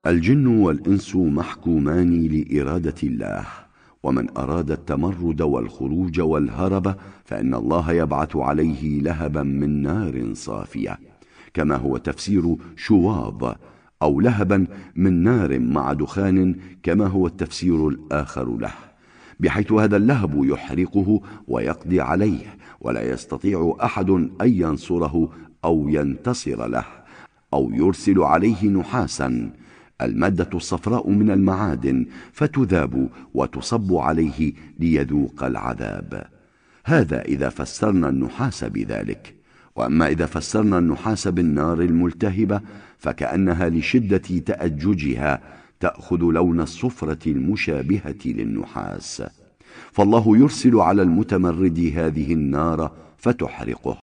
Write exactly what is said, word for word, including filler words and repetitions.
الجن والإنس محكومان لإرادة الله، ومن أراد التمرد والخروج والهرب فإن الله يبعث عليه لهبا من نار صافية، كما هو تفسير شواظ، أو لهبا من نار مع دخان، كما هو التفسير الآخر له، بحيث هذا اللهب يحرقه ويقضي عليه، ولا يستطيع أحد أن ينصره أو ينتصر له، أو يرسل عليه نحاسا، المادة الصفراء من المعادن، فتذاب وتصب عليه ليذوق العذاب. هذا إذا فسرنا النحاس بذلك. وأما إذا فسرنا النحاس بالنار الملتهبة فكأنها لشدة تأججها تأخذ لون الصفرة المشابهة للنحاس، فالله يرسل على المتمرد هذه النار فتحرقه.